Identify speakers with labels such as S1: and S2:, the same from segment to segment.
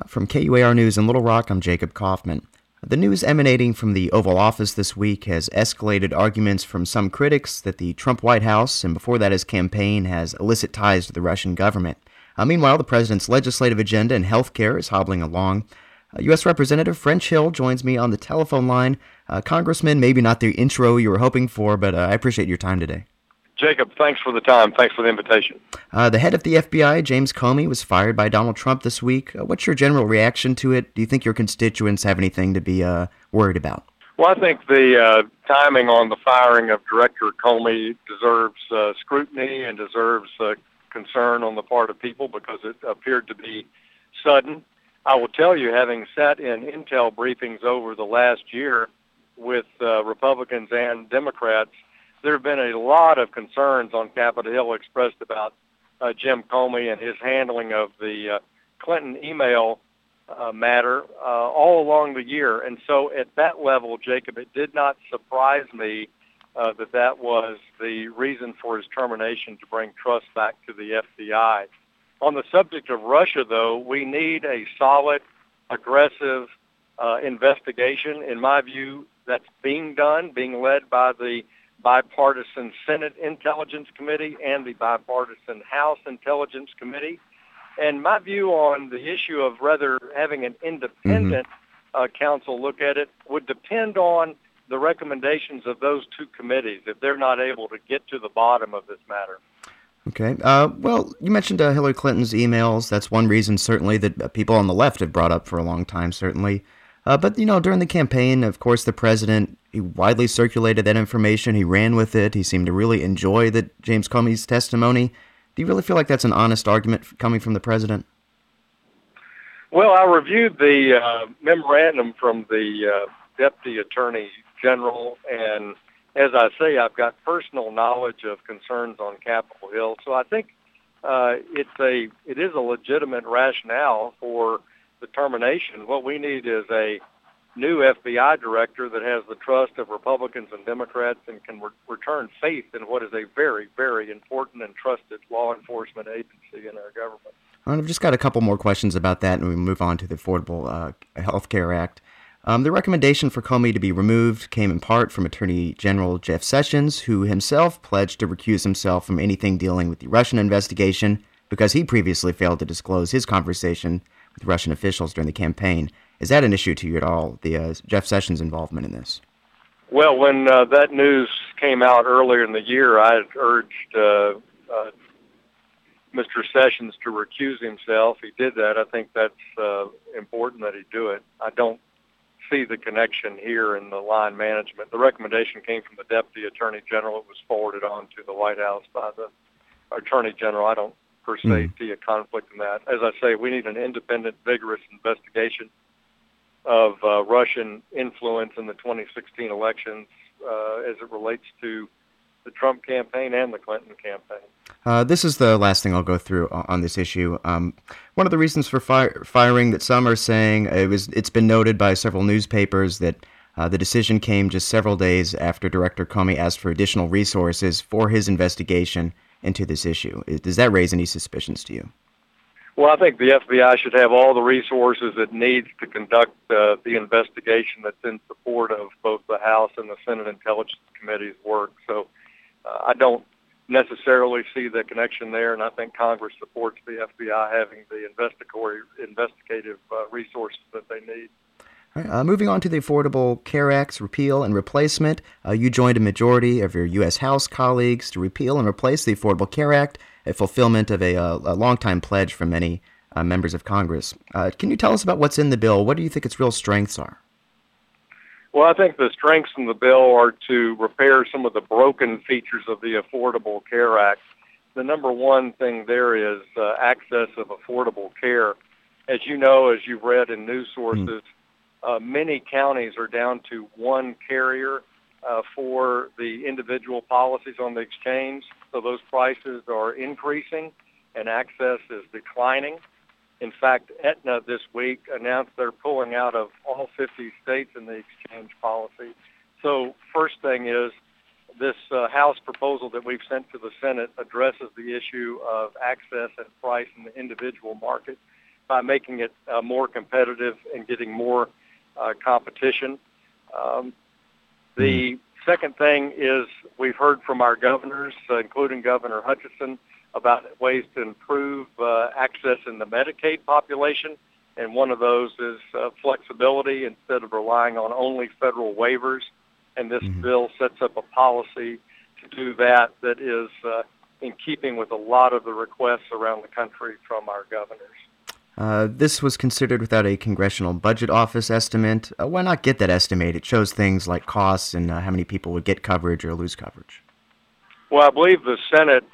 S1: From KUAR News in Little Rock, I'm Jacob Kaufman. The news emanating from the Oval Office this week has escalated arguments from some critics that the Trump White House, and before that his campaign, has illicit ties to the Russian government. Meanwhile, the president's legislative agenda in health care is hobbling along. U.S. Representative French Hill joins me on the telephone line. Congressman, maybe not the intro you were hoping for, but I appreciate your time today.
S2: Jacob, thanks for the time. Thanks for the invitation.
S1: The head of the FBI, James Comey, was fired by Donald Trump this week. What's your general reaction to it? Do you think your constituents have anything to be worried about?
S2: Well, I think the timing on the firing of Director Comey deserves scrutiny and deserves concern on the part of people because it appeared to be sudden. I will tell you, having sat in intel briefings over the last year with Republicans and Democrats, there have been a lot of concerns on Capitol Hill expressed about Jim Comey and his handling of the Clinton email matter all along the year. And so at that level, Jacob, it did not surprise me that was the reason for his termination, to bring trust back to the FBI. On the subject of Russia, though, we need a solid, aggressive investigation. In my view, that's being led by the bipartisan Senate Intelligence Committee and the bipartisan House Intelligence Committee. And my view on the issue of whether having an independent counsel look at it would depend on the recommendations of those two committees if they're not able to get to the bottom of this matter.
S1: Okay. Well, you mentioned Hillary Clinton's emails. That's one reason, certainly, that people on the left have brought up for a long time, certainly. But, during the campaign, of course, the president, he widely circulated that information. He ran with it. He seemed to really enjoy James Comey's testimony. Do you really feel like that's an honest argument coming from the president?
S2: Well, I reviewed the memorandum from the Deputy Attorney General, and as I say, I've got personal knowledge of concerns on Capitol Hill. So I think it is a legitimate rationale for the termination. What we need is a new FBI director that has the trust of Republicans and Democrats and can return faith in what is a very, very important and trusted law enforcement agency in our government.
S1: All right, I've just got a couple more questions about that, and we move on to the Affordable Health Care Act. The recommendation for Comey to be removed came in part from Attorney General Jeff Sessions, who himself pledged to recuse himself from anything dealing with the Russian investigation because he previously failed to disclose his conversation with Russian officials during the campaign. Is that an issue to you at all, the Jeff Sessions' involvement in this?
S2: Well, when that news came out earlier in the year, I had urged Mr. Sessions to recuse himself. He did that. I think that's important that he do it. I don't see the connection here in the line management. The recommendation came from the Deputy Attorney General. It was forwarded on to the White House by the Attorney General. I don't per se see a conflict in that. As I say, we need an independent, vigorous investigation of Russian influence in the 2016 elections as it relates to the Trump campaign and the Clinton campaign.
S1: This is the last thing I'll go through on this issue. One of the reasons for firing that some are saying, it's been noted by several newspapers that the decision came just several days after Director Comey asked for additional resources for his investigation into this issue. Does that raise any suspicions to you?
S2: Well, I think the FBI should have all the resources it needs to conduct the investigation that's in support of both the House and the Senate Intelligence Committee's work. So I don't necessarily see the connection there, and I think Congress supports the FBI having the investigative resources that they need.
S1: All right, moving on to the Affordable Care Act's repeal and replacement, you joined a majority of your U.S. House colleagues to repeal and replace the Affordable Care Act, a fulfillment of a longtime pledge from many members of Congress. Can you tell us about what's in the bill? What do you think its real strengths are?
S2: Well, I think the strengths in the bill are to repair some of the broken features of the Affordable Care Act. The number one thing there is access of affordable care. As you know, as you've read in news sources, many counties are down to one carrier for the individual policies on the exchange. So those prices are increasing and access is declining. In fact, Aetna this week announced they're pulling out of all 50 states in the exchange policy. So first thing is this House proposal that we've sent to the Senate addresses the issue of access and price in the individual market. by making it more competitive and getting more competition. The second thing is we've heard from our governors, including Governor Hutchinson, about ways to improve access in the Medicaid population. And one of those is flexibility instead of relying on only federal waivers. And this bill sets up a policy to do that is in keeping with a lot of the requests around the country from our governors.
S1: This was considered without a Congressional Budget Office estimate. Why not get that estimate? It shows things like costs and how many people would get coverage or lose coverage.
S2: Well, I believe the Senate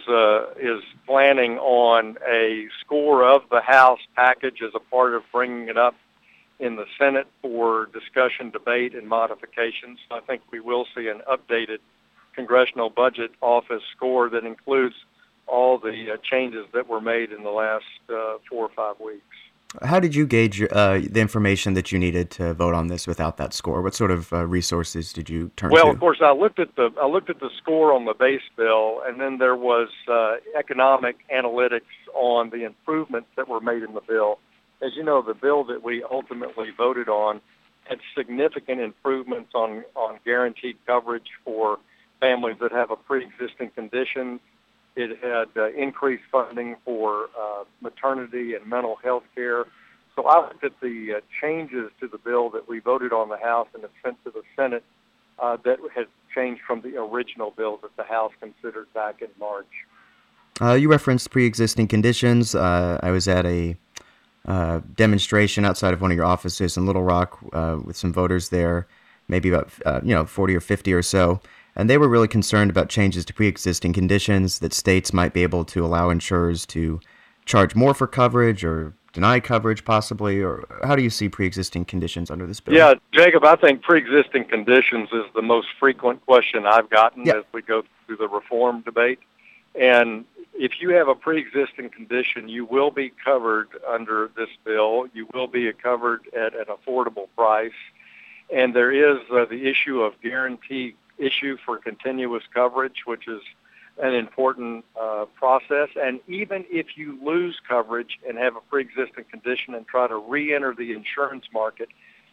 S2: is planning on a score of the House package as a part of bringing it up in the Senate for discussion, debate, and modifications. I think we will see an updated Congressional Budget Office score that includes all the changes that were made in the last 4 or 5 weeks.
S1: How did you gauge the information that you needed to vote on this without that score? What sort of resources did you turn to?
S2: Well, of course, I looked at the score on the base bill, and then there was economic analytics on the improvements that were made in the bill. As you know, the bill that we ultimately voted on had significant improvements on guaranteed coverage for families that have a pre-existing condition. It had increased funding for maternity and mental health care. So I looked at the changes to the bill that we voted on the House and have sent to the Senate that had changed from the original bill that the House considered back in March.
S1: You referenced pre-existing conditions. I was at a demonstration outside of one of your offices in Little Rock with some voters there, maybe about 40 or 50 or so. And they were really concerned about changes to pre-existing conditions, that states might be able to allow insurers to charge more for coverage or deny coverage possibly, or how do you see pre-existing conditions under this bill?
S2: Yeah, Jacob, I think pre-existing conditions is the most frequent question I've gotten as we go through the reform debate. And if you have a pre-existing condition, you will be covered under this bill. You will be covered at an affordable price. And there is the issue of guarantee issue for continuous coverage, which is an important process. And even if you lose coverage and have a pre-existing condition and try to re-enter the insurance market,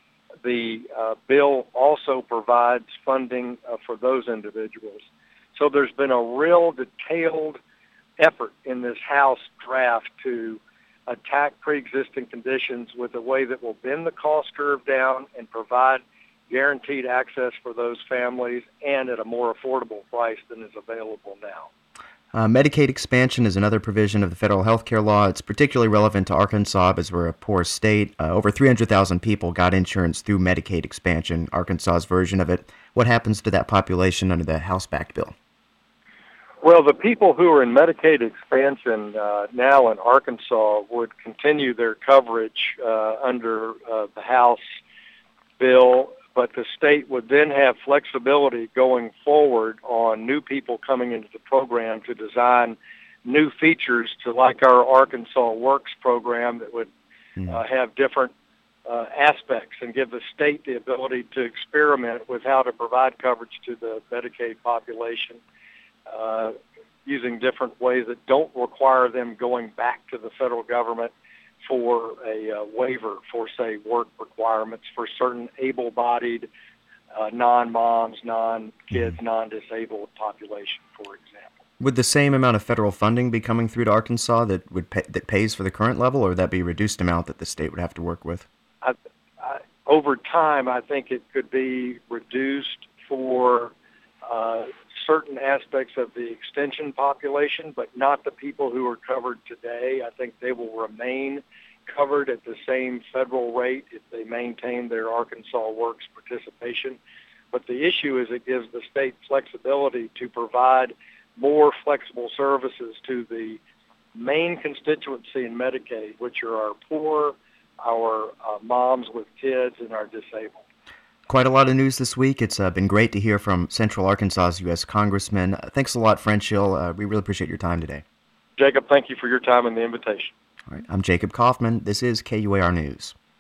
S2: the bill also provides funding for those individuals. So there's been a real detailed effort in this House draft to attack pre-existing conditions with a way that will bend the cost curve down and provide guaranteed access for those families and at a more affordable price than is available now.
S1: Medicaid expansion is another provision of the federal health care law. It's particularly relevant to Arkansas as we're a poor state. Over 300,000 people got insurance through Medicaid expansion, Arkansas's version of it. What happens to that population under the House-backed bill?
S2: Well, the people who are in Medicaid expansion now in Arkansas would continue their coverage under the House bill, but the state would then have flexibility going forward on new people coming into the program to design new features to like our Arkansas Works program that would have different aspects and give the state the ability to experiment with how to provide coverage to the Medicaid population using different ways that don't require them going back to the federal government for a waiver for, say, work requirements for certain able-bodied, non-moms, non-kids, non-disabled population, for example.
S1: Would the same amount of federal funding be coming through to Arkansas that pays for the current level, or would that be a reduced amount that the state would have to work with?
S2: Over time, I think it could be reduced for certain aspects of the extension population, but not the people who are covered today. I think they will remain covered at the same federal rate if they maintain their Arkansas Works participation. But the issue is it gives the state flexibility to provide more flexible services to the main constituency in Medicaid, which are our poor, our moms with kids, and our disabled.
S1: Quite a lot of news this week. It's been great to hear from Central Arkansas's U.S. Congressman. Thanks a lot, French Hill. We really appreciate your time today.
S2: Jacob, thank you for your time and the invitation.
S1: All right, I'm Jacob Kaufman. This is KUAR News.